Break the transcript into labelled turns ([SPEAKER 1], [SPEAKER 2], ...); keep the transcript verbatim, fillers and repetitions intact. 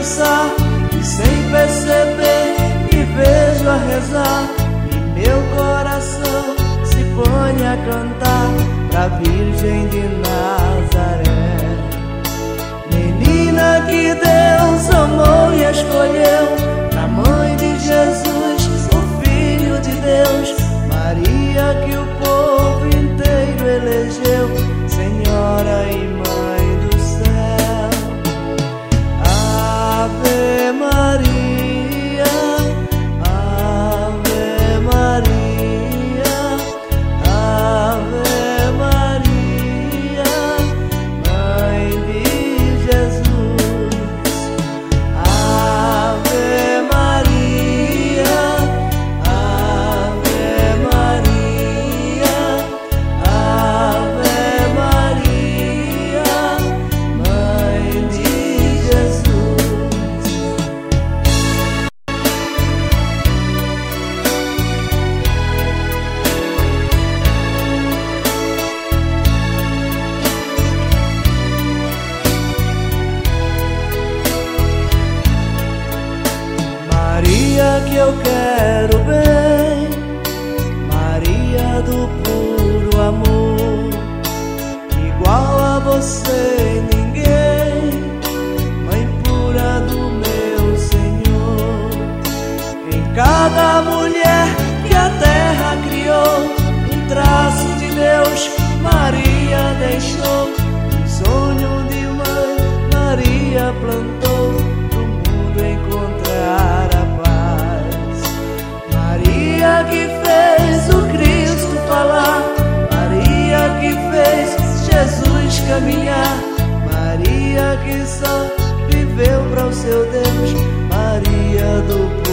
[SPEAKER 1] dançar e sem perceber me vejo a rezar e meu coração se põe a cantar pra Virgem de Nazaré. Menina que Deus amou e escolheu pra Mãe de Jesus, o Filho de Deus, Maria que o povo inteiro elegeu, Senhora e Mãe do céu. Ave Maria, Ave Maria, Ave Maria, Mãe de Jesus. Ave Maria, Ave Maria, Ave Maria, Mãe de Jesus. Maria que eu quero bem, Maria do puro amor, igual a você ninguém, Mãe pura do meu Senhor. Em cada mulher que a terra criou, um traço de Deus Maria deixou, um sonho de mãe Maria plantou, pro mundo encontrar a paz. Maria que fez o Cristo falar, Maria que fez Jesus caminhar, Maria que só viveu para o seu Deus, Maria do